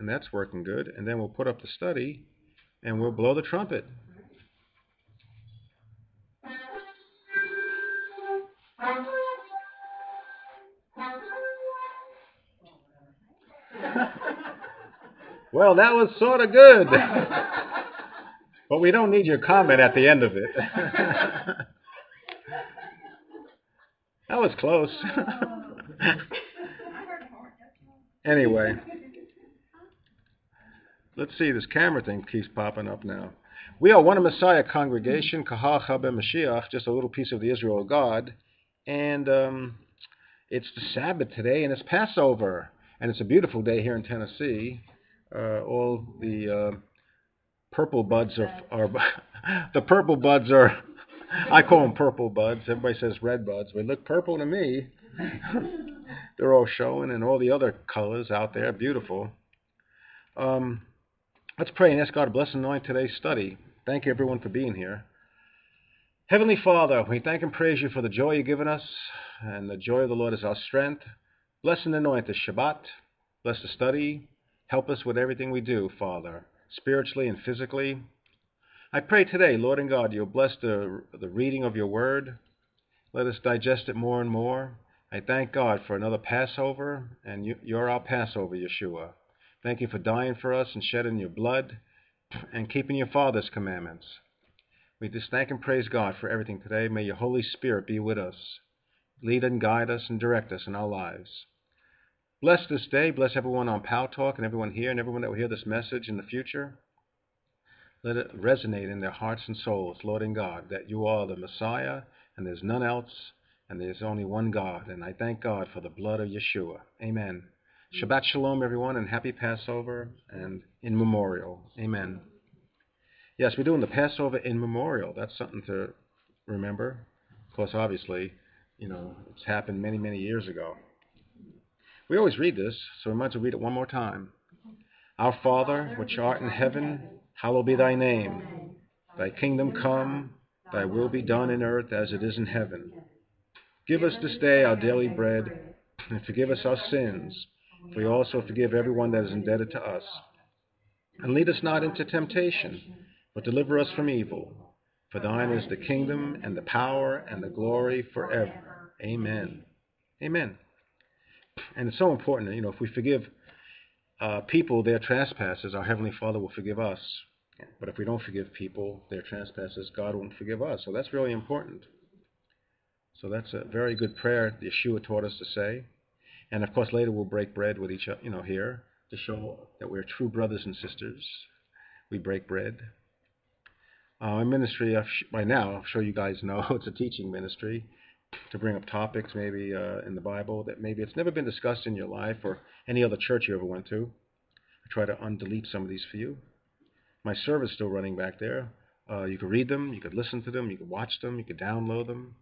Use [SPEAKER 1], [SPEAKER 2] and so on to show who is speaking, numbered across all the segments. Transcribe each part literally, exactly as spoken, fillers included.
[SPEAKER 1] and that's working good. And then we'll put up the study, and we'll blow the trumpet. Well, that was sort of good. But we don't need your comment at the end of it. That was close. Anyway, let's see, this camera thing keeps popping up now. We are One Messiah congregation, Kahal Chabad Mashiach, just a little piece of the Israel of God. And um, it's the Sabbath today, and it's Passover. And it's a beautiful day here in Tennessee. Uh, all the uh, purple buds are, are the purple buds are, I call them purple buds. Everybody says red buds. They look purple to me. They're all showing, and all the other colors out there, beautiful. Um, let's pray and ask God to bless and anoint today's study. Thank you, everyone, for being here. Heavenly Father, we thank and praise you for the joy you've given us, and the joy of the Lord is our strength. Bless and anoint this Shabbat. Bless the study. Help us with everything we do, Father, spiritually and physically. I pray today, Lord and God, you'll bless the, the reading of your word. Let us digest it more and more. I thank God for another Passover, and you, you're our Passover, Yeshua. Thank you for dying for us and shedding your blood and keeping your Father's commandments. We just thank and praise God for everything today. May your Holy Spirit be with us. Lead and guide us and direct us in our lives. Bless this day. Bless everyone on Pow Talk and everyone here and everyone that will hear this message in the future. Let it resonate in their hearts and souls, Lord and God, that you are the Messiah and there's none else and there's only one God. And I thank God for the blood of Yeshua. Amen. Shabbat Shalom, everyone, and happy Passover and in memorial. Amen. Yes, we're doing the Passover in memorial. That's something to remember. Of course, obviously, you know, it's happened many, many years ago. We always read this, so we might as well read it one more time. Our Father, which art in heaven, hallowed be thy name. Thy kingdom come, thy will be done in earth as it is in heaven. Give us this day our daily bread, and forgive us our sins, for we also forgive everyone that is indebted to us. And lead us not into temptation, but deliver us from evil. For thine is the kingdom, and the power, and the glory forever. Amen. Amen. And it's so important, you know, if we forgive uh, people their trespasses, our Heavenly Father will forgive us. But if we don't forgive people their trespasses, God won't forgive us. So that's really important. So that's a very good prayer Yeshua taught us to say. And of course, later we'll break bread with each other, you know, here to show that we're true brothers and sisters. We break bread. Uh, my ministry, by now, I'm sure you guys know, it's a teaching ministry to bring up topics maybe uh, in the Bible that maybe it's never been discussed in your life or any other church you ever went to. I try to undelete some of these for you. My server's still running back there. Uh, you could read them, you could listen to them, you could watch them, you could download them.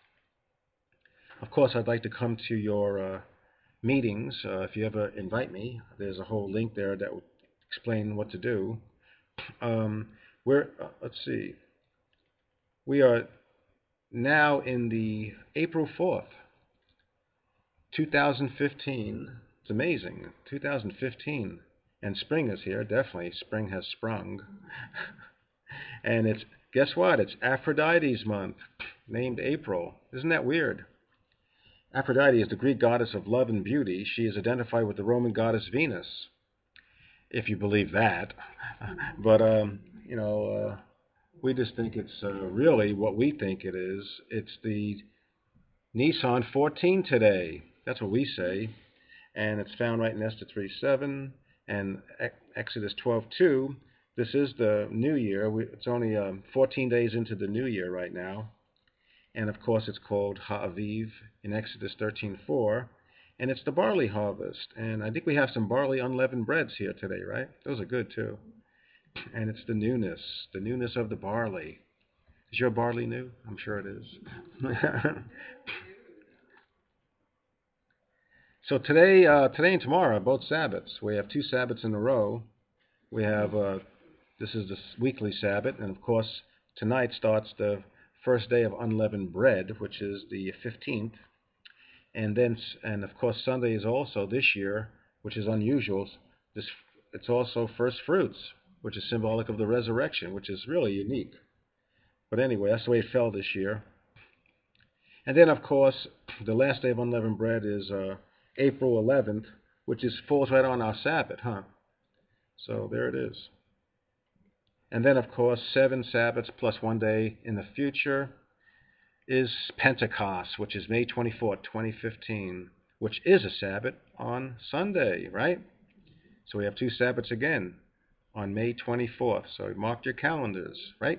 [SPEAKER 1] Of course, I'd like to come to your uh, meetings. Uh, if you ever invite me, there's a whole link there that will explain what to do. Um, we're, uh, let's see, we are now in the April fourth, two thousand fifteen. It's amazing, two thousand fifteen. And spring is here, definitely. Spring has sprung. And it's, guess what? It's Aphrodite's month, named April. Isn't that weird? Aphrodite is the Greek goddess of love and beauty. She is identified with the Roman goddess Venus, if you believe that. But, um, you know, uh, we just think it's uh, really what we think it is. It's the Nisan fourteen today. That's what we say. And it's found right in Esther three seven and Exodus twelve two. This is the new year. We, it's only um, fourteen days into the new year right now. And of course it's called Ha'aviv in Exodus thirteen four. And it's the barley harvest. And I think we have some barley unleavened breads here today, right? Those are good too. And it's the newness, the newness of the barley. Is your barley new? I'm sure it is. So today, uh, today and tomorrow are both Sabbaths. We have two Sabbaths in a row. We have, uh, this is the weekly Sabbath, and of course tonight starts the first day of unleavened bread, which is the fifteenth. And then, and of course Sunday is also this year, which is unusual. This it's also first fruits, which is symbolic of the resurrection, which is really unique. But anyway, that's the way it fell this year. And then, of course, the last day of unleavened bread is uh, April eleventh, which is falls right on our Sabbath, huh? So there it is. And then, of course, seven Sabbaths plus one day in the future is Pentecost, which is May twenty-fourth, twenty fifteen, which is a Sabbath on Sunday, right? So we have two Sabbaths again on May twenty-fourth. So mark your calendars, right?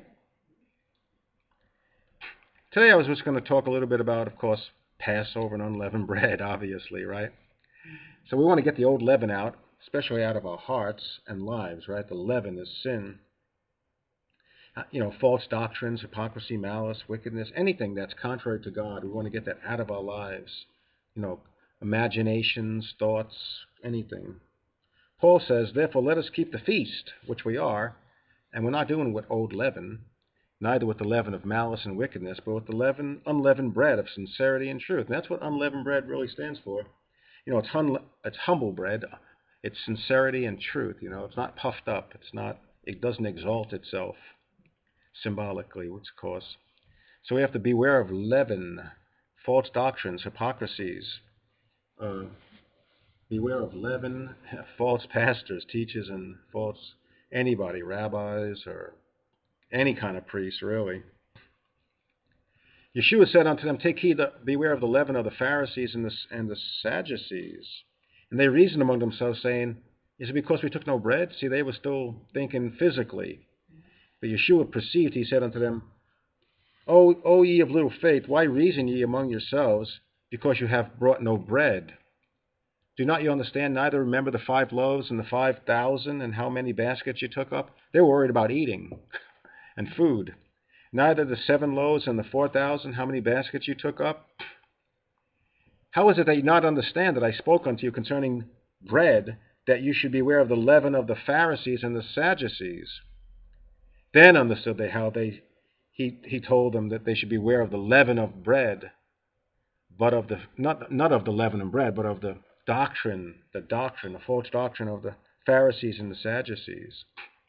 [SPEAKER 1] Today I was just going to talk a little bit about, of course, Passover and unleavened bread, obviously, right? So we want to get the old leaven out, especially out of our hearts and lives, right? The leaven is sin. You know, false doctrines, hypocrisy, malice, wickedness, anything that's contrary to God. We want to get that out of our lives. You know, imaginations, thoughts, anything. Paul says, therefore, let us keep the feast, which we are, and we're not doing it with old leaven, neither with the leaven of malice and wickedness, but with the leaven, unleavened bread of sincerity and truth. And that's what unleavened bread really stands for. You know, it's, hum, it's humble bread. It's sincerity and truth. You know, it's not puffed up. It's not. It doesn't exalt itself symbolically, of course. So we have to beware of leaven, false doctrines, hypocrisies. Uh, beware of leaven, false pastors, teachers, and false anybody, rabbis, or any kind of priest, really. Yeshua said unto them, take heed, beware of the leaven of the Pharisees and the, and the Sadducees. And they reasoned among themselves, saying, is it because we took no bread? See, they were still thinking physically. But Yeshua perceived, he said unto them, O, o ye of little faith, why reason ye among yourselves, because you have brought no bread? Do not you understand, neither remember the five loaves and the five thousand, and how many baskets you took up? They were worried about eating and food. Neither the seven loaves and the four thousand, how many baskets you took up? How is it that you not understand that I spoke unto you concerning bread, that you should beware of the leaven of the Pharisees and the Sadducees? Then understood they how they he he told them that they should beware of the leaven of bread, but of the not not of the leaven of bread, but of the doctrine, the doctrine, the false doctrine of the Pharisees and the Sadducees.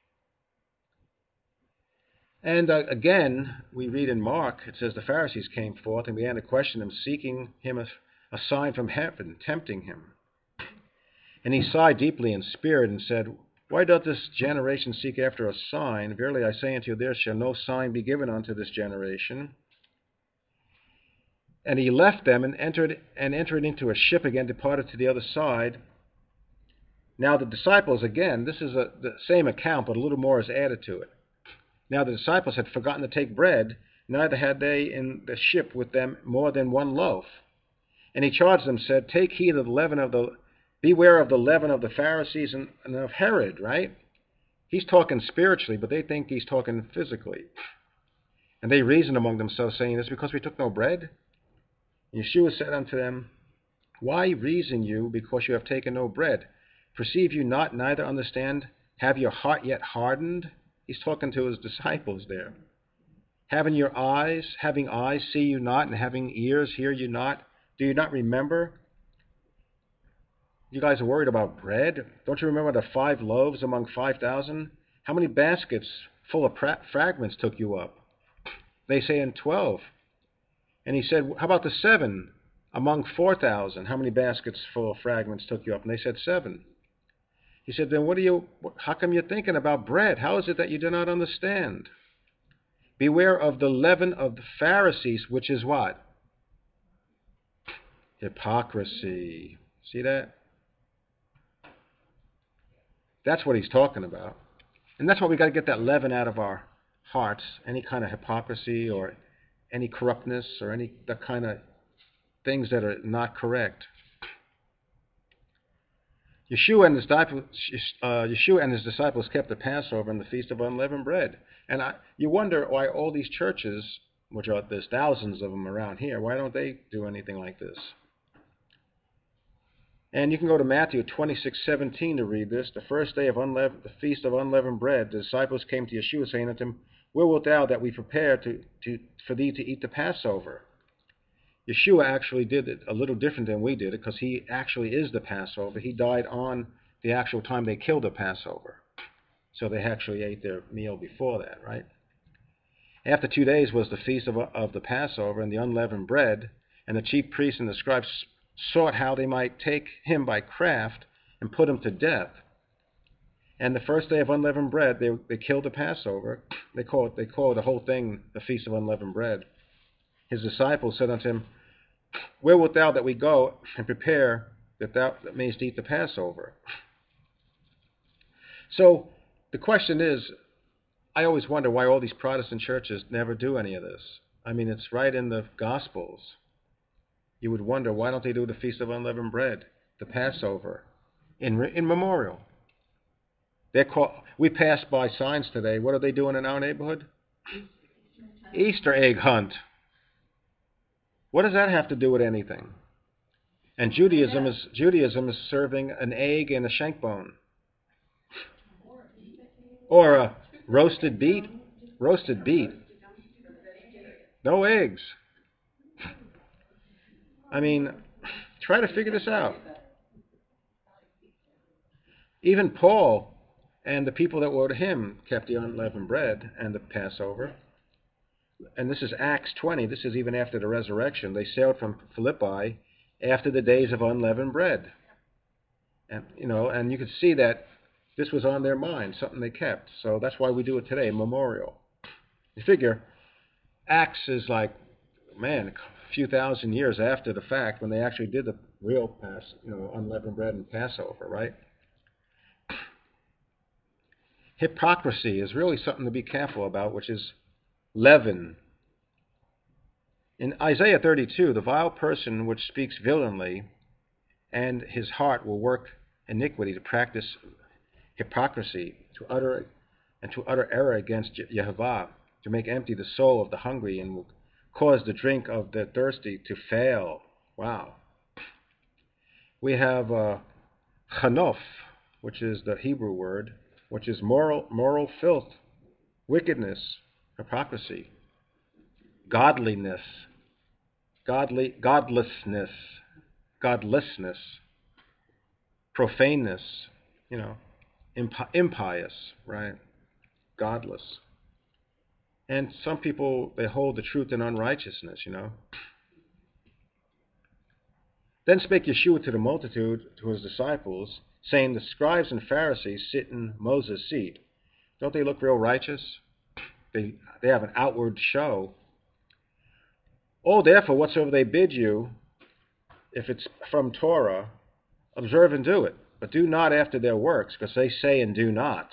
[SPEAKER 1] And uh, again, we read in Mark, it says the Pharisees came forth and began to question him, seeking him a, a sign from heaven, tempting him. And he sighed deeply in spirit and said, why doth this generation seek after a sign? Verily I say unto you, there shall no sign be given unto this generation. And he left them and entered and entered into a ship again, departed to the other side. Now the disciples, again, this is a, the same account, but a little more is added to it. Now the disciples had forgotten to take bread, neither had they in the ship with them more than one loaf. And he charged them, said, take heed of the leaven of the Beware of the leaven of the Pharisees and, and of Herod, right? He's talking spiritually, but they think he's talking physically. And they reasoned among themselves, saying, it's because we took no bread? And Yeshua said unto them, why reason you because you have taken no bread? Perceive you not, neither understand? Have your heart yet hardened? He's talking to his disciples there. Having your eyes, having eyes, see you not, and having ears, hear you not? Do you not remember? You guys are worried about bread? Don't you remember the five loaves among five thousand? How many baskets full of fragments took you up? They say in twelve. And he said, how about the seven among four thousand? How many baskets full of fragments took you up? And they said seven. He said, then what are you, how come you're thinking about bread? How is it that you do not understand? Beware of the leaven of the Pharisees, which is what? Hypocrisy. See that? That's what he's talking about. And that's why we got to get that leaven out of our hearts, any kind of hypocrisy or any corruptness or any the kind of things that are not correct. Yeshua and his disciples, uh, Yeshua and his disciples kept the Passover and the Feast of Unleavened Bread. And I, you wonder why all these churches, which are there's thousands of them around here, why don't they do anything like this? And you can go to Matthew twenty-six seventeen to read this. The first day of unleavened, the Feast of Unleavened Bread, the disciples came to Yeshua, saying unto him, where wilt thou that we prepare to, to, for thee to eat the Passover? Yeshua actually did it a little different than we did it, because he actually is the Passover. He died on the actual time they killed the Passover. So they actually ate their meal before that, right? After two days was the feast of, of the Passover and the unleavened bread, and the chief priests and the scribes sought how they might take him by craft and put him to death. And the first day of unleavened bread, they, they killed the Passover. They call it, they call the whole thing the Feast of Unleavened Bread. His disciples said unto him, Where wilt thou that we go and prepare that thou that mayest eat the Passover? So the question is, I always wonder why all these Protestant churches never do any of this. I mean, it's right in the Gospels. You would wonder, why don't they do the Feast of Unleavened Bread, the Passover, in in memorial? They're called, we passed by signs today. What are they doing in our neighborhood? Easter egg hunt. What does that have to do with anything? And Judaism is Judaism is serving an egg and a shank bone, or a roasted beet. Roasted beet. No eggs. I mean, try to figure this out. Even Paul and the people that were to him kept the unleavened bread and the Passover. And this is Acts twenty. This is even after the resurrection. They sailed from Philippi after the days of unleavened bread. And, you know, and you could see that this was on their mind, something they kept. So that's why we do it today, memorial. You figure, Acts is like, man, a few thousand years after the fact when they actually did the real pass, you know, unleavened bread and Passover, right? Hypocrisy is really something to be careful about, which is leaven. In Isaiah thirty-two, the vile person which speaks villainly, and his heart will work iniquity to practice hypocrisy, to utter and to utter error against Yehovah, to make empty the soul of the hungry, and will cause the drink of the thirsty to fail. Wow. We have uh, chanof, which is the Hebrew word, which is moral moral filth, wickedness, hypocrisy, godliness, godly godlessness, godlessness, profaneness, you know, impi- impious, right? Godless. And some people, they hold the truth in unrighteousness, you know. Then spake Yeshua to the multitude, to his disciples, saying, the scribes and Pharisees sit in Moses' seat. Don't they look real righteous? They, they have an outward show. Oh, therefore, whatsoever they bid you, if it's from Torah, observe and do it. But do not after their works, because they say and do not.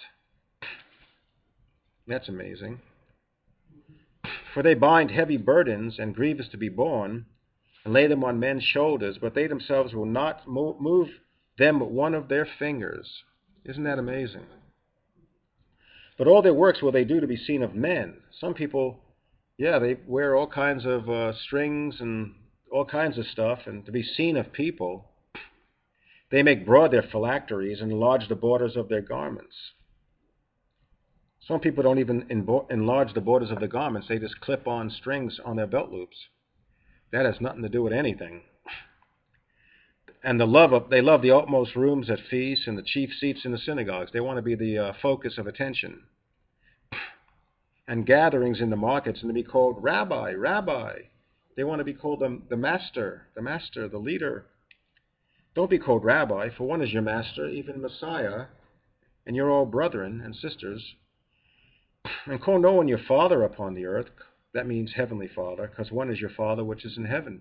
[SPEAKER 1] That's amazing. For they bind heavy burdens and grievous to be borne, and lay them on men's shoulders, but they themselves will not move them with one of their fingers. Isn't that amazing? But all their works will they do to be seen of men. Some people, yeah, they wear all kinds of uh, strings and all kinds of stuff, and to be seen of people. They make broad their phylacteries and enlarge the borders of their garments. Some people don't even enlarge the borders of the garments. They just clip on strings on their belt loops. That has nothing to do with anything. And the love of, they love the utmost rooms at feasts and the chief seats in the synagogues. They want to be the uh, focus of attention. And gatherings in the markets, and to be called rabbi, rabbi. They want to be called the, the master, the master, the leader. Don't be called rabbi, for one is your master, even Messiah, and you're all brethren and sisters. And call no one your father upon the earth. That means heavenly Father, because one is your Father which is in heaven.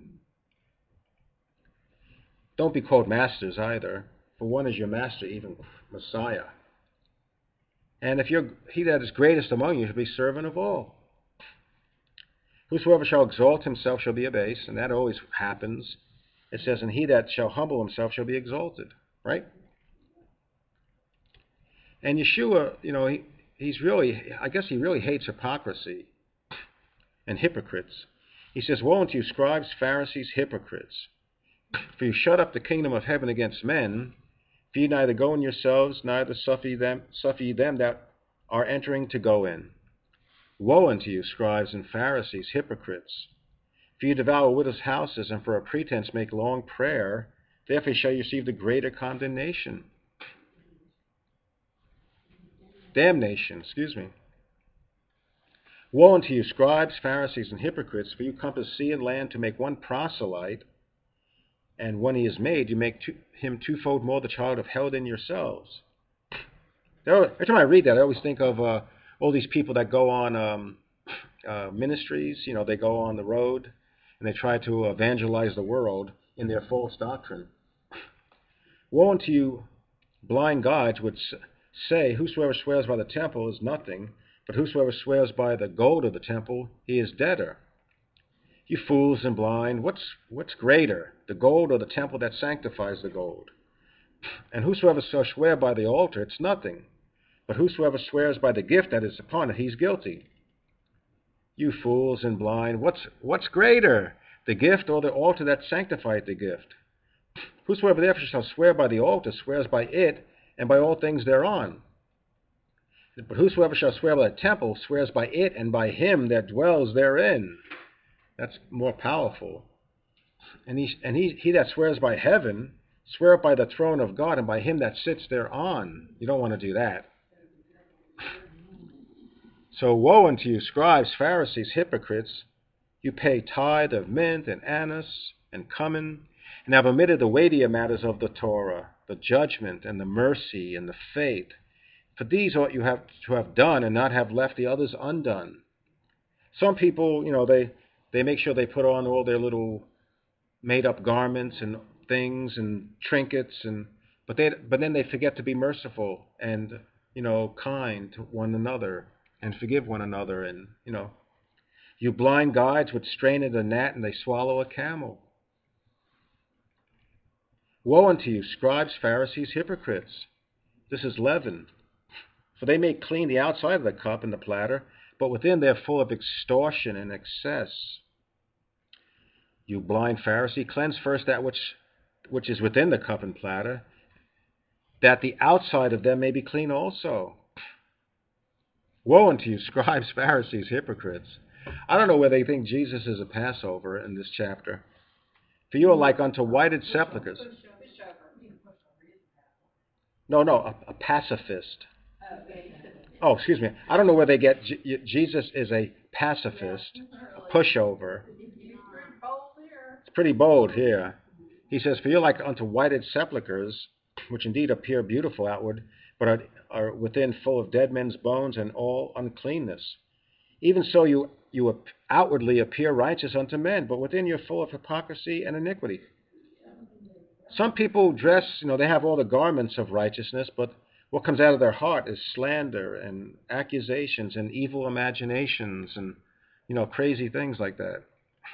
[SPEAKER 1] Don't be called masters either, for one is your master, even Messiah. And if you're he that is greatest among you shall be servant of all. Whosoever shall exalt himself shall be abased, and that always happens. It says, and he that shall humble himself shall be exalted, right? And Yeshua, you know, he, he's really, I guess he really hates hypocrisy and hypocrites. He says, woe unto you, scribes, Pharisees, hypocrites! For you shut up the kingdom of heaven against men, for you neither go in yourselves, neither suffer ye them, suffer ye them that are entering to go in. Woe unto you, scribes and Pharisees, hypocrites! For you devour widows' houses, and for a pretense make long prayer, therefore shall you receive the greater condemnation. damnation, excuse me. Woe unto you, scribes, Pharisees, and hypocrites, for you compass sea and land to make one proselyte, and when he is made, you make two, him twofold more the child of hell than yourselves. Every time I read that, I always think of uh, all these people that go on um, uh, ministries. You know, they go on the road and they try to evangelize the world in their false doctrine. Woe unto you, blind guides, which say, whosoever swears by the temple is nothing, but whosoever swears by the gold of the temple, he is debtor. You fools and blind, what's what's greater, the gold or the temple that sanctifies the gold? And whosoever shall swear by the altar, it's nothing, but whosoever swears by the gift that is upon it, he's guilty. You fools and blind, what's what's greater, the gift or the altar that sanctified the gift? Whosoever therefore shall swear by the altar swears by it and by all things thereon. But whosoever shall swear by the temple swears by it and by him that dwells therein. That's more powerful. And he and he, he that swears by heaven, swear by the throne of God and by him that sits thereon. You don't want to do that. So woe unto you, scribes, Pharisees, hypocrites! You pay tithe of mint and anise and cumin, and have omitted the weightier matters of the Torah, the judgment and the mercy and the faith. For these ought you have to have done and not have left the others undone. Some people, you know, they, they make sure they put on all their little made-up garments and things and trinkets, and but they but then they forget to be merciful and, you know, kind to one another and forgive one another. And, you know, you blind guides which strain at a gnat and they swallow a camel. Woe unto you, scribes, Pharisees, hypocrites! This is leaven. For they make clean the outside of the cup and the platter, but within they're full of extortion and excess. You blind Pharisee, cleanse first that which which is within the cup and platter, that the outside of them may be clean also. Woe unto you, scribes, Pharisees, hypocrites! I don't know where they think Jesus is a Passover in this chapter. For you are like unto whited sepulchres. No, no, a, a pacifist. Oh, excuse me. I don't know where they get J- Jesus is a pacifist, a pushover. It's pretty bold here. He says, for you're like unto whited sepulchres, which indeed appear beautiful outward, but are, are within full of dead men's bones and all uncleanness. Even so you, you outwardly appear righteous unto men, but within you're full of hypocrisy and iniquity. Some people dress, you know, they have all the garments of righteousness, but what comes out of their heart is slander and accusations and evil imaginations and, you know, crazy things like that.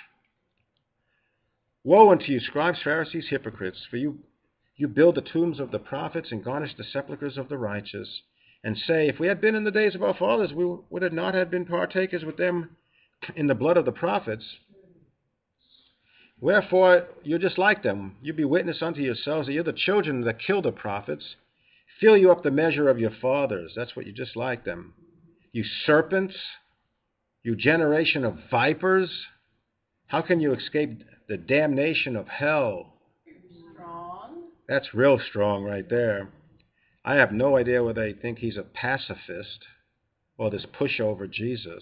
[SPEAKER 1] Woe unto you, scribes, Pharisees, hypocrites! For you, you build the tombs of the prophets and garnish the sepulchres of the righteous, and say, if we had been in the days of our fathers, we would have not have been partakers with them in the blood of the prophets. Wherefore, you're just like them. You be witness unto yourselves that you're the children that killed the prophets. Fill you up the measure of your fathers. That's what you're just like them. You serpents, you generation of vipers, how can you escape the damnation of hell?
[SPEAKER 2] Strong.
[SPEAKER 1] That's real strong right there. I have no idea whether they think he's a pacifist or this pushover Jesus.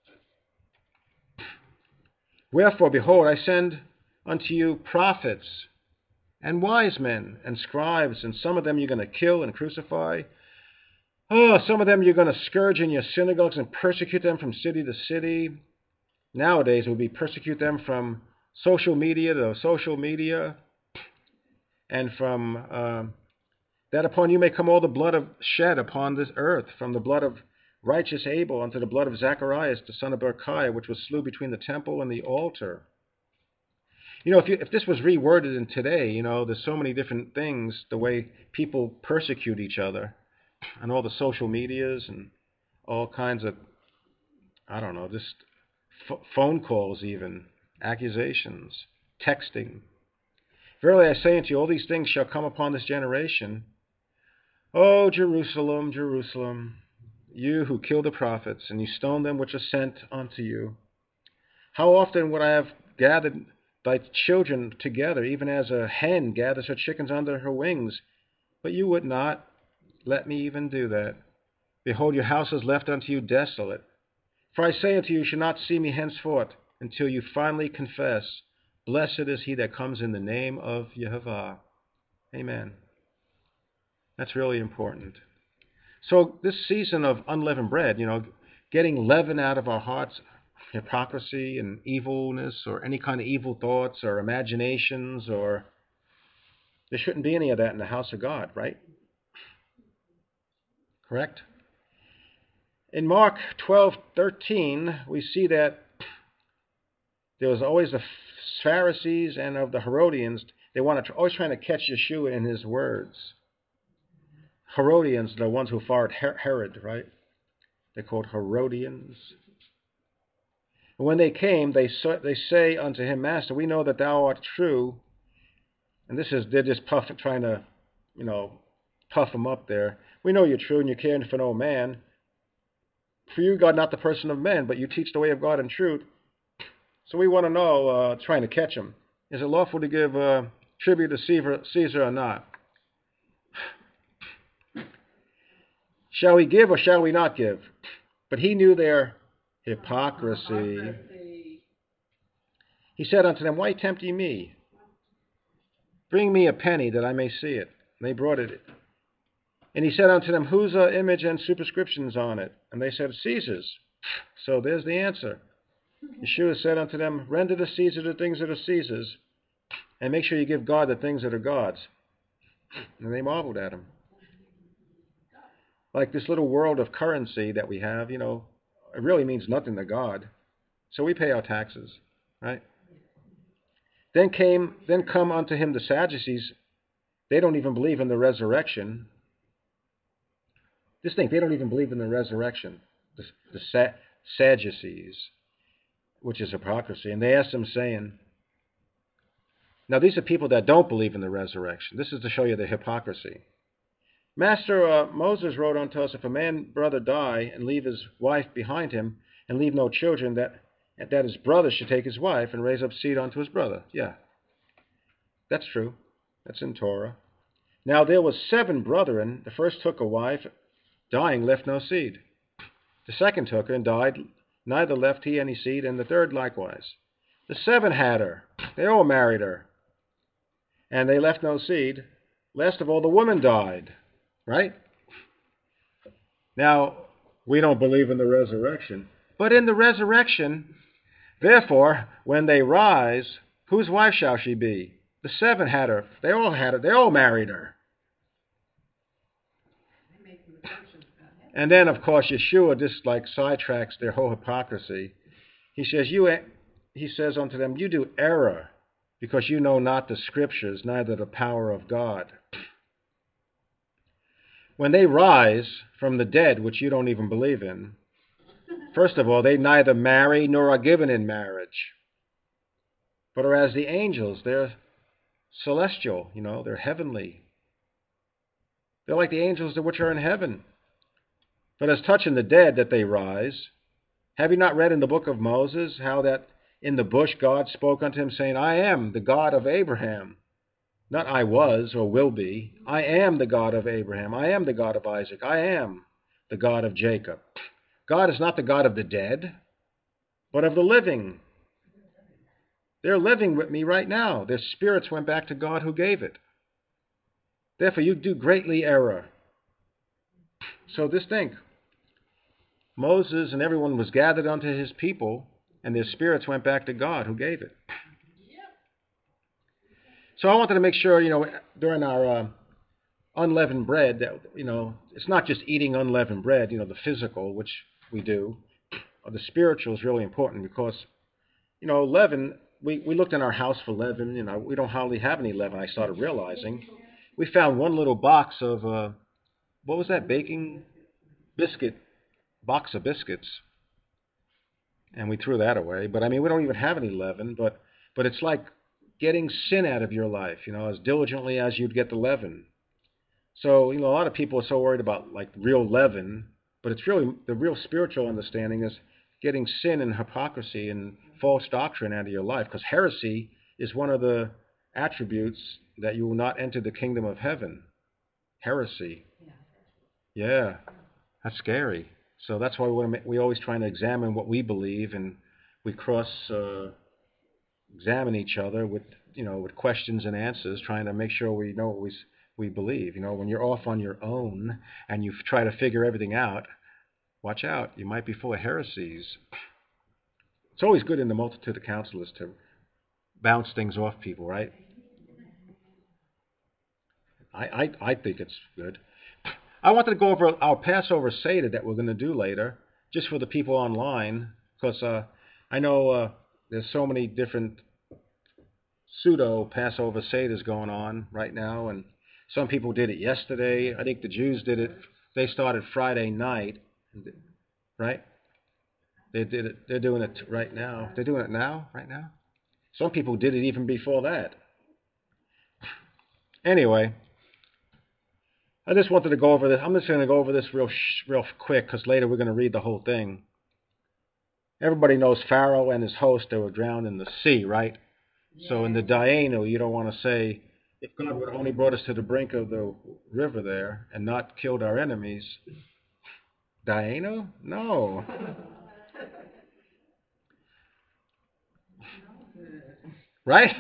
[SPEAKER 1] Wherefore, behold, I send unto you prophets and wise men and scribes, and some of them you're going to kill and crucify. Oh, some of them you're going to scourge in your synagogues and persecute them from city to city. Nowadays, it would be persecute them from social media to social media, and from uh, that upon you may come all the blood of shed upon this earth, from the blood of righteous Abel unto the blood of Zacharias, the son of Berechiah, which was slew between the temple and the altar. You know, if you, if this was reworded in today, you know, there's so many different things, the way people persecute each other, and all the social medias and all kinds of, I don't know, just f- phone calls even, accusations, texting. Verily I say unto you, all these things shall come upon this generation. O Jerusalem, Jerusalem, you who kill the prophets, and you stone them which are sent unto you. How often would I have gathered thy children together, even as a hen gathers her chickens under her wings, but you would not let me even do that. Behold, your house is left unto you desolate. For I say unto you, you shall not see me henceforth, until you finally confess, blessed is he that comes in the name of Yehovah. Amen. That's really important. So this season of unleavened bread, you know, getting leaven out of our hearts, hypocrisy and evilness, or any kind of evil thoughts or imaginations, or there shouldn't be any of that in the house of God, right? Correct? In Mark twelve thirteen, we see that there was always the Pharisees and of the Herodians. They want to always trying to catch Yeshua in his words. Herodians, the ones who followed Herod, right? They're called Herodians. And when they came, they so, they say unto him, Master, we know that thou art true. And this is, they're just puff, trying to, you know, puff him up there. We know you're true and you care for no man. For you, God, not the person of men, but you teach the way of God in truth. So we want to know, uh, trying to catch him, is it lawful to give uh, tribute to Caesar, Caesar or not? Shall we give or shall we not give? But he knew their hypocrisy. hypocrisy. He said unto them, Why tempt ye me? Bring me a penny that I may see it. And they brought it. And he said unto them, Whose uh, image and superscriptions on it? And they said, Caesar's. So there's the answer. Yeshua said unto them, Render to Caesar the things that are Caesar's, and make sure you give God the things that are God's. And they marveled at him. Like this little world of currency that we have, you know, it really means nothing to God. So we pay our taxes, right? Then came, then come unto him the Sadducees. They don't even believe in the resurrection. Just think, they don't even believe in the resurrection. The, the Sa- Sadducees, which is hypocrisy. And they asked him, saying, now these are people that don't believe in the resurrection. This is to show you the hypocrisy. Master, uh, Moses wrote unto us, if a man brother die and leave his wife behind him and leave no children, that that his brother should take his wife and raise up seed unto his brother. Yeah, that's true. That's in Torah. Now there was seven brethren. The first took a wife, dying left no seed. The second took her and died, neither left he any seed, and the third likewise. The seven had her. They all married her, and they left no seed. Last of all, the woman died. Right? Now, we don't believe in the resurrection. But in the resurrection, therefore, when they rise, whose wife shall she be? The seven had her. They all had her. They all married her. And then, of course, Yeshua just like sidetracks their whole hypocrisy. He says, "You," he says unto them, you do error, because you know not the scriptures, neither the power of God. When they rise from the dead, which you don't even believe in, first of all, they neither marry nor are given in marriage, but are as the angels. They're celestial, you know, they're heavenly. They're like the angels which are in heaven. But as touching the dead that they rise, have you not read in the book of Moses how that in the bush God spoke unto him, saying, I am the God of Abraham. Not I was or will be. I am the God of Abraham. I am the God of Isaac. I am the God of Jacob. God is not the God of the dead, but of the living. They're living with me right now. Their spirits went back to God who gave it. Therefore, you do greatly error. So this thing, Moses and everyone was gathered unto his people, and their spirits went back to God who gave it. So I wanted to make sure, you know, during our uh, unleavened bread, that, you know, it's not just eating unleavened bread, you know, the physical, which we do. The spiritual is really important because, you know, leaven, we, we looked in our house for leaven. You know, we don't hardly have any leaven, I started realizing. We found one little box of, uh, what was that, baking biscuit, box of biscuits. And we threw that away. But, I mean, we don't even have any leaven, but but it's like getting sin out of your life, you know, as diligently as you'd get the leaven. So, you know, a lot of people are so worried about, like, real leaven, but it's really, the real spiritual understanding is getting sin and hypocrisy and false doctrine out of your life, because heresy is one of the attributes that you will not enter the kingdom of heaven. Heresy. Yeah. That's scary. So that's why we want to make, we always trying to examine what we believe, and we cross uh, examine each other with you know with questions and answers, trying to make sure we know what we we believe. You know, when you're off on your own and you try to figure everything out, watch out. You might be full of heresies. It's always good in the multitude of counselors to bounce things off people, right? I, I, I think it's good. I wanted to go over our Passover Seder that we're going to do later, just for the people online, because uh, I know uh, there's so many different pseudo Passover Seders going on right now, and some people did it yesterday. I think the Jews did it. They started Friday night, right? They did it. They're doing it right now. They're doing it now, right now. Some people did it even before that. Anyway, I just wanted to go over this. I'm just going to go over this real, real quick, because later we're going to read the whole thing. Everybody knows Pharaoh and his host. They were drowned in the sea, right? Yeah. So in the Dayenu, you don't want to say, if God would only brought us to the brink of the river there and not killed our enemies. Dayenu? No. Right?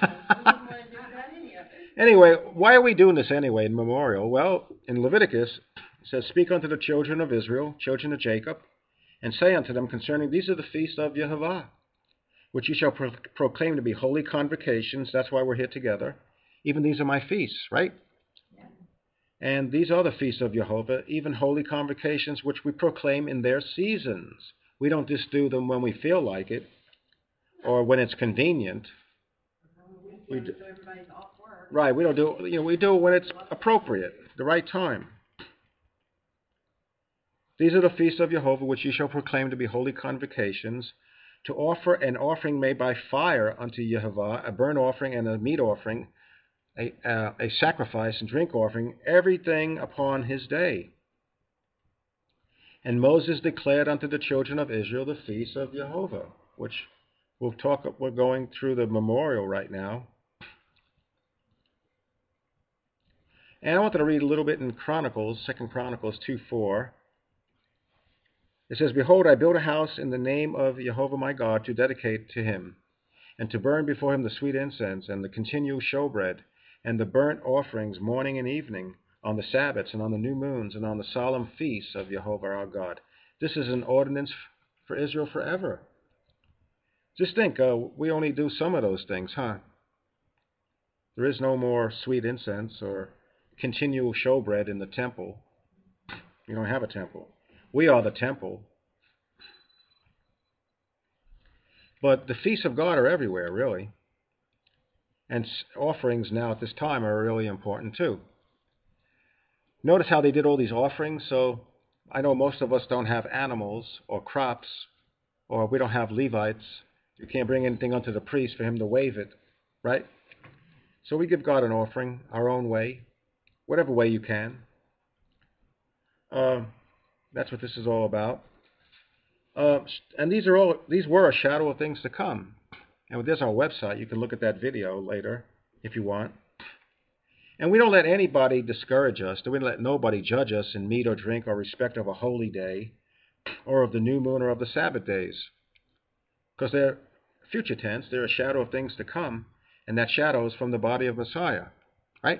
[SPEAKER 1] Anyway, why are we doing this anyway in memorial? Well, in Leviticus, it says, "Speak unto the children of Israel, children of Jacob, and say unto them concerning, these are the feasts of Yehovah, which ye shall pro- proclaim to be holy convocations." That's why we're here together. Even these are my feasts, right? Yeah. "And these are the feasts of Jehovah, even holy convocations, which we proclaim in their seasons." We don't just do them when we feel like it or when it's convenient. We do, right, we don't do you know we do it when it's appropriate, the right time. "These are the feasts of Jehovah, which ye shall proclaim to be holy convocations, to offer an offering made by fire unto Jehovah, a burnt offering and a meat offering, a, uh, a sacrifice and drink offering, everything upon his day. And Moses declared unto the children of Israel the feasts of Jehovah," which we'll talk. We're going through the memorial right now. And I wanted to read a little bit in Chronicles, Second Chronicles two four. It says, "Behold, I build a house in the name of Jehovah my God to dedicate to him, and to burn before him the sweet incense and the continual showbread, and the burnt offerings morning and evening, on the Sabbaths and on the new moons and on the solemn feasts of Jehovah our God. This is an ordinance for Israel forever." Just think, uh, we only do some of those things, huh? There is no more sweet incense or continual showbread in the temple. You don't have a temple. We are the temple. But the feasts of God are everywhere, really. And offerings now at this time are really important too. Notice how they did all these offerings. So I know most of us don't have animals or crops, or we don't have Levites. You can't bring anything unto the priest for him to wave it, right? So we give God an offering our own way, whatever way you can. Uh, that's what this is all about. Uh, and these are all these were a shadow of things to come. And there's our website. You can look at that video later if you want. And we don't let anybody discourage us. We don't let nobody judge us in meat or drink or respect of a holy day or of the new moon or of the Sabbath days. Because they're future tense. They're a shadow of things to come. And that shadow is from the body of Messiah. Right?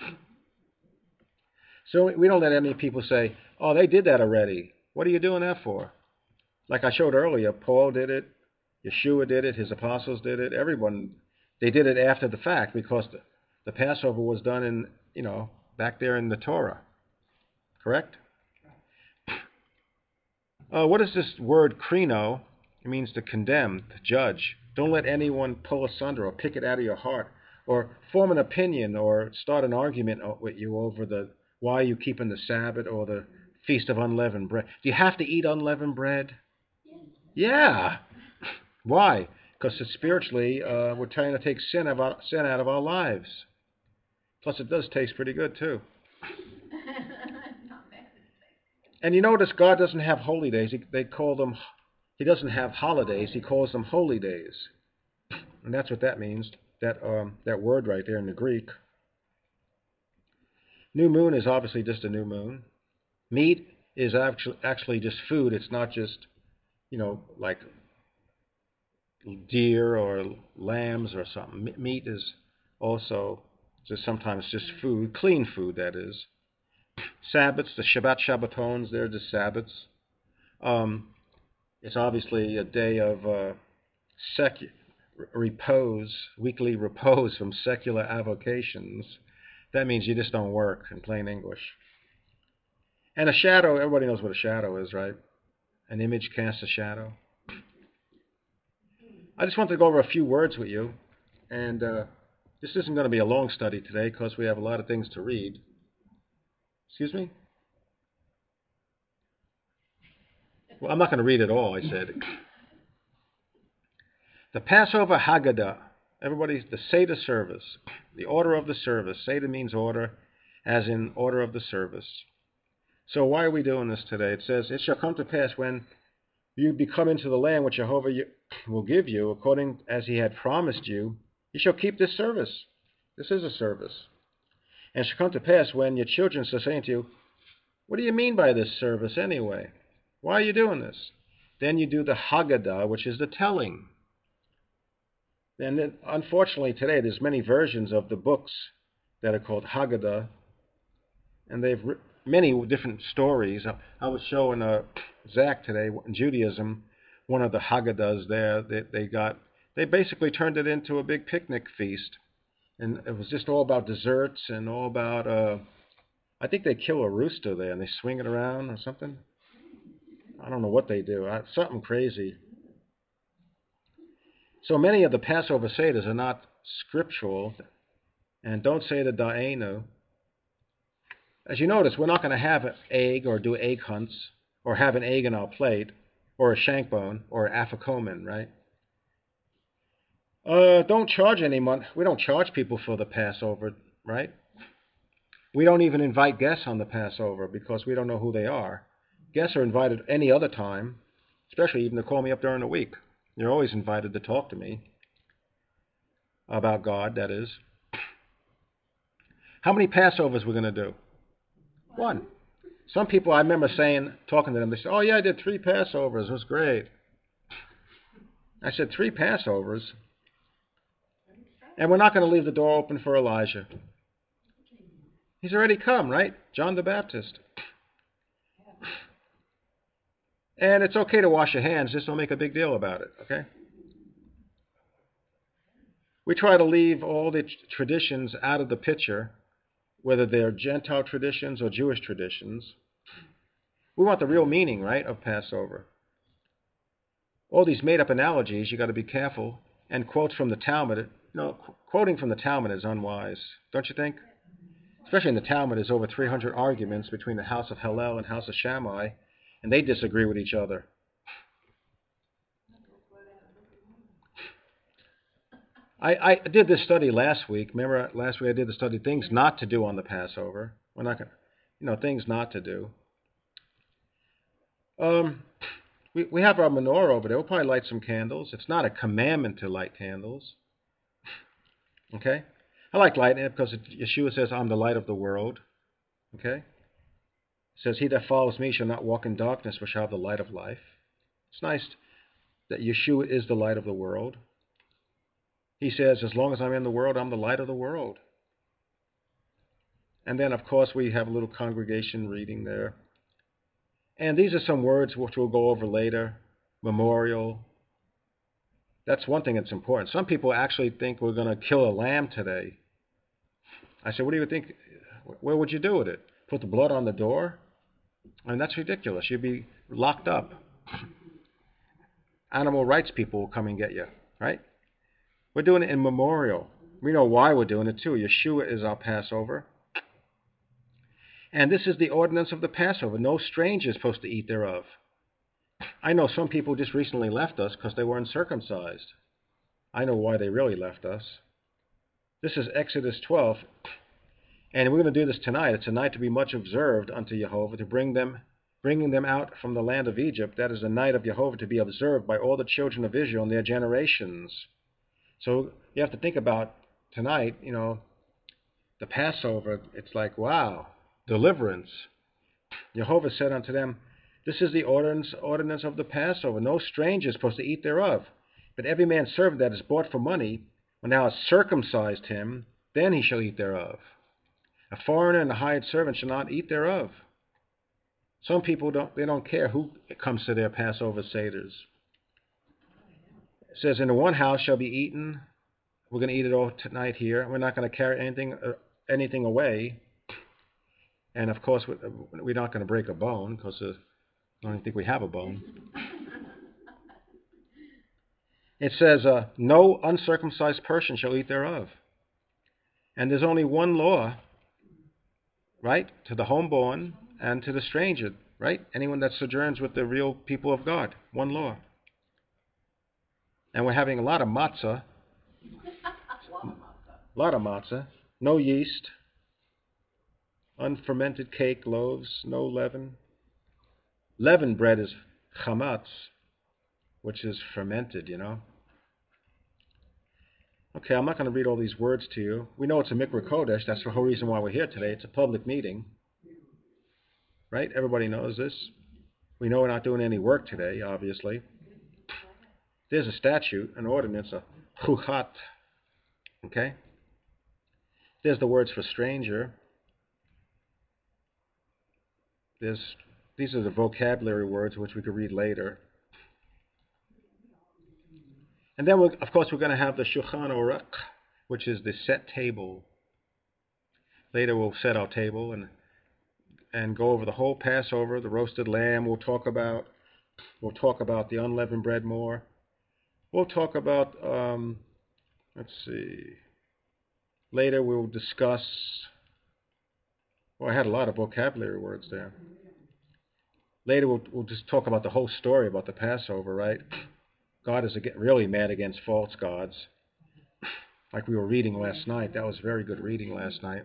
[SPEAKER 1] So we don't let any people say, "Oh, they did that already. What are you doing that for?" Like I showed earlier, Paul did it. Yeshua did it. His apostles did it. Everyone, they did it after the fact because the, the Passover was done in, you know, back there in the Torah. Correct? Uh, what is this word krino? It means to condemn, to judge. Don't let anyone pull asunder or pick it out of your heart or form an opinion or start an argument with you over the why you keeping the Sabbath or the Feast of Unleavened Bread. Do you have to eat unleavened bread? Yeah. Why? Because spiritually, uh, we're trying to take sin, of our, sin out of our lives. Plus, it does taste pretty good, too. And you notice God doesn't have holy days. He, they call them, he doesn't have holidays. He calls them holy days. And that's what that means, that, um, that word right there in the Greek. New moon is obviously just a new moon. Meat is actually actually just food. It's not just, you know, like deer or lambs or something. Meat is also just sometimes just food, clean food, that is. Sabbaths, the Shabbat Shabbatons, they're just Sabbaths. Um, it's obviously a day of uh, sec repose, weekly repose from secular avocations. That means you just don't work, in plain English. And a shadow, everybody knows what a shadow is, right? An image casts a shadow. I just want to go over a few words with you, and uh, this isn't going to be a long study today because we have a lot of things to read. Excuse me? Well, I'm not going to read it all, I said. The Passover Haggadah, everybody, the Seder service, the order of the service. Seder means order, as in order of the service. So why are we doing this today? It says, it shall come to pass when you become into the land which Jehovah will give you, according as he had promised you, you shall keep this service. This is a service. And it shall come to pass when your children shall say to you, what do you mean by this service anyway? Why are you doing this? Then you do the Haggadah, which is the telling. And then, unfortunately today there's many versions of the books that are called Haggadah, and they've written many different stories. I was showing uh, Zach today in Judaism one of the Haggadahs there that they got. They basically turned it into a big picnic feast, and it was just all about desserts and all about. Uh, I think they kill a rooster there and they swing it around or something. I don't know what they do. I, something crazy. So many of the Passover Seders are not scriptural and don't say the Da'enu. As you notice, we're not going to have an egg or do egg hunts or have an egg in our plate or a shank bone or an afikomen, right? Uh, don't charge anyone. We don't charge people for the Passover, right? We don't even invite guests on the Passover because we don't know who they are. Guests are invited any other time, especially even to call me up during the week. You're always invited to talk to me about God, that is. How many Passovers we're going to do? One. Some people, I remember saying, talking to them, they said, oh yeah, I did three Passovers. It was great. I said, three Passovers? And we're not going to leave the door open for Elijah. He's already come, right? John the Baptist. And it's okay to wash your hands, just don't make a big deal about it, okay? We try to leave all the traditions out of the picture, whether they're Gentile traditions or Jewish traditions. We want the real meaning, right, of Passover. All these made-up analogies, you got to be careful. And quotes from the Talmud, you know, quoting from the Talmud is unwise, don't you think? Especially in the Talmud, there's over three hundred arguments between the house of Hillel and house of Shammai, and they disagree with each other. I, I did this study last week. Remember last week I did the study, things not to do on the Passover. We're not going to, you know, things not to do. Um, we, we have our menorah over there. We'll probably light some candles. It's not a commandment to light candles. Okay? I like lighting it because it, Yeshua says, I'm the light of the world. Okay? It says, he that follows me shall not walk in darkness, but shall have the light of life. It's nice that Yeshua is the light of the world. He says, as long as I'm in the world, I'm the light of the world. And then, of course, we have a little congregation reading there. And these are some words which we'll go over later. Memorial. That's one thing that's important. Some people actually think we're going to kill a lamb today. I said, what do you think? Where would you do with it? Put the blood on the door? I mean, that's ridiculous. You'd be locked up. Animal rights people will come and get you, right? We're doing it in memorial. We know why we're doing it too. Yeshua is our Passover. And this is the ordinance of the Passover. No stranger is supposed to eat thereof. I know some people just recently left us because they weren't circumcised. I know why they really left us. This is Exodus twelve. And we're going to do this tonight. It's a night to be much observed unto Jehovah, to bring them, bringing them out from the land of Egypt. That is the night of Jehovah to be observed by all the children of Israel and their generations. So you have to think about tonight, you know, the Passover. It's like, wow, deliverance. Jehovah said unto them, This is the ordinance, ordinance of the Passover. No stranger is supposed to eat thereof. But every man's servant that is bought for money, when thou hast circumcised him, then he shall eat thereof. A foreigner and a hired servant shall not eat thereof. Some people don't, they don't care who comes to their Passover Seders. It says, in the one house shall be eaten. We're going to eat it all tonight here. We're not going to carry anything, uh, anything away. And of course, we're not going to break a bone, because uh, I don't think we have a bone. It says, uh, no uncircumcised person shall eat thereof. And there's only one law, right? To the homeborn and to the stranger, right? Anyone that sojourns with the real people of God. One law. And we're having a lot of matzah. A lot of matzah. No yeast. Unfermented cake, loaves, no leaven. Leavened bread is chametz, which is fermented, you know. Okay, I'm not going to read all these words to you. We know it's a Mikra Kodesh. That's the whole reason why we're here today. It's a public meeting. Right? Everybody knows this. We know we're not doing any work today, obviously. There's a statute, an ordinance, a chuchat. Okay? There's the words for stranger. There's, these are the vocabulary words which we could read later. And then, we're, of course, we're going to have the Shulchan Aruch, which is the set table. Later we'll set our table and and go over the whole Passover, the roasted lamb. We'll talk about we'll talk about the unleavened bread more. We'll talk about um, let's see. Later we'll discuss. Well, I had a lot of vocabulary words there. Later we'll we'll just talk about the whole story about the Passover, right? God is really mad against false gods. Like we were reading last night. That was very good reading last night.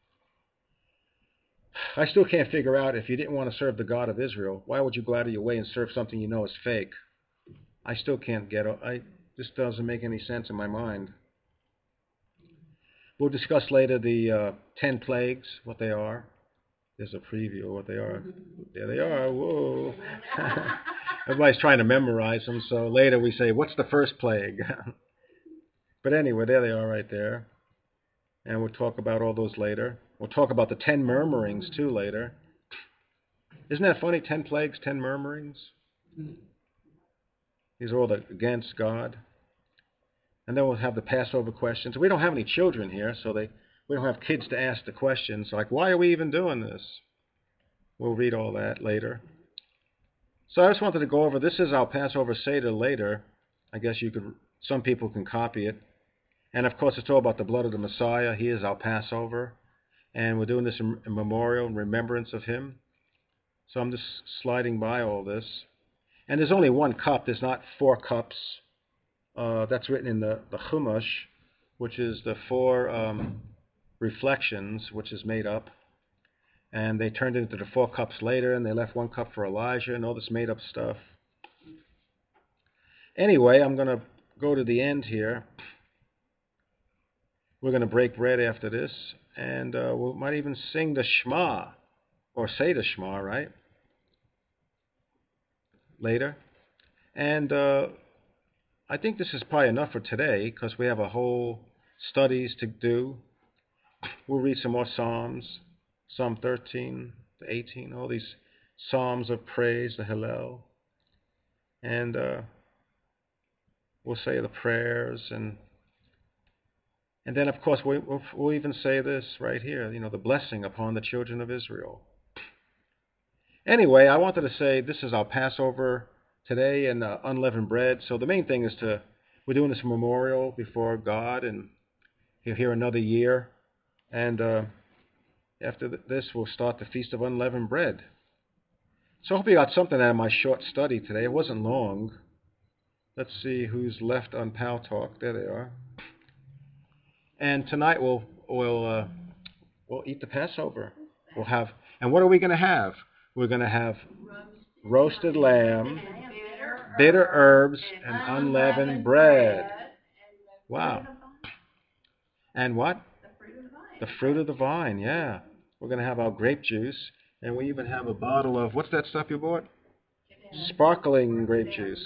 [SPEAKER 1] I still can't figure out, if you didn't want to serve the God of Israel, why would you go out of your way and serve something you know is fake? I still can't get it. I, this doesn't make any sense in my mind. We'll discuss later the uh, ten plagues, what they are. There's a preview of what they are. There they are. Whoa. Everybody's trying to memorize them, so later we say, what's the first plague? But anyway, there they are right there. And we'll talk about all those later. We'll talk about the ten murmurings, too, later. Isn't that funny? Ten plagues, ten murmurings. These are all the, against God. And then we'll have the Passover questions. We don't have any children here, so they we don't have kids to ask the questions. Like, why are we even doing this? We'll read all that later. So I just wanted to go over, this is our Passover Seder later. I guess you could, some people can copy it. And of course, it's all about the blood of the Messiah. He is our Passover. And we're doing this in memorial and remembrance of him. So I'm just sliding by all this. And there's only one cup. There's not four cups. Uh, that's written in the, the Chumash, which is the four um, reflections, which is made up. And they turned it into the four cups later, and they left one cup for Elijah and all this made up stuff. Anyway, I'm going to go to the end here. We're going to break bread after this, and uh, we might even sing the Shema, or say the Shema, right? Later. And uh, I think this is probably enough for today, because we have a whole studies to do. We'll read some more Psalms, Psalm thirteen to eighteen, all these Psalms of praise, the Hallel. And uh, we'll say the prayers, and And then, of course, we, we'll, we'll even say this right here, you know, the blessing upon the children of Israel. Anyway, I wanted to say this is our Passover today and uh, unleavened bread. So the main thing is to, we're doing this memorial before God, and he'll hear another year. And uh, after this, we'll start the Feast of Unleavened Bread. So I hope you got something out of my short study today. It wasn't long. Let's see who's left on Pal Talk. There they are. And tonight we'll we'll uh, we'll eat the Passover. We'll have, and what are we going to have? We're going to have roasted lamb, bitter herbs, and unleavened bread. Wow. And what? The fruit of the vine. Yeah. We're going to have our grape juice, And we even have a bottle of, what's that stuff you bought? Sparkling grape juice.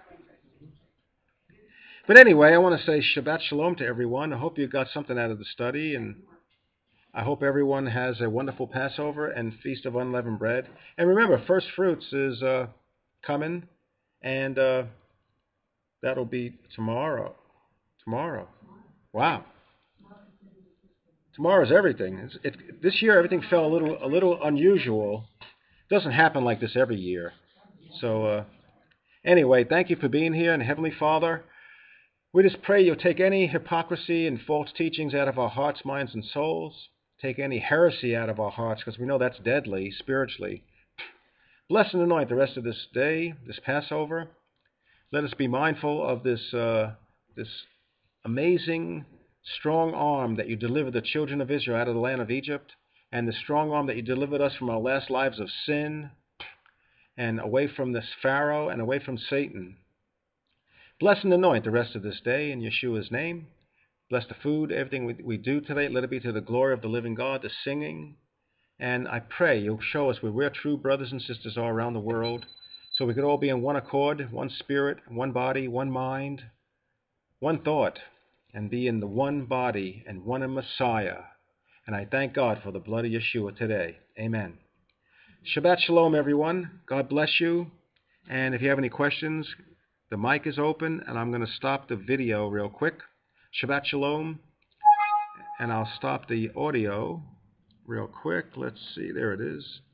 [SPEAKER 1] But anyway, I want to say Shabbat Shalom to everyone. I hope you got something out of the study, and I hope everyone has a wonderful Passover and Feast of Unleavened Bread. And remember, First Fruits is uh, coming, and uh, that'll be tomorrow. Tomorrow. Wow. Tomorrow's everything. It's, it, this year, everything fell a little, a little unusual. It doesn't happen like this every year. So, uh, anyway, thank you for being here, and Heavenly Father, we just pray you'll take any hypocrisy and false teachings out of our hearts, minds, and souls. Take any heresy out of our hearts, because we know that's deadly spiritually. Bless and anoint the rest of this day, this Passover. Let us be mindful of this, uh, this amazing, strong arm that you delivered the children of Israel out of the land of Egypt, and the strong arm that you delivered us from our last lives of sin, and away from this Pharaoh, and away from Satan. Bless and anoint the rest of this day in Yeshua's name. Bless the food, everything we, we do today. Let it be to the glory of the living God, the singing. And I pray you'll show us where we're true brothers and sisters are around the world, so we could all be in one accord, one spirit, one body, one mind, one thought, and be in the one body and one in Messiah. And I thank God for the blood of Yeshua today. Amen. Shabbat Shalom, everyone. God bless you. And if you have any questions, the mic is open, and I'm going to stop the video real quick. Shabbat Shalom. And I'll stop the audio real quick. Let's see. There it is.